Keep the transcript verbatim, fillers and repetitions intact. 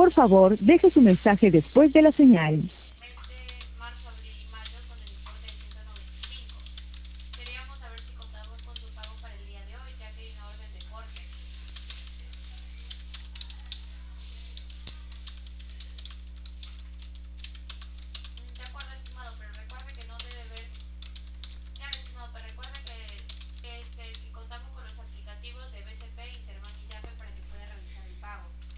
Por favor, deje su mensaje después de la señal.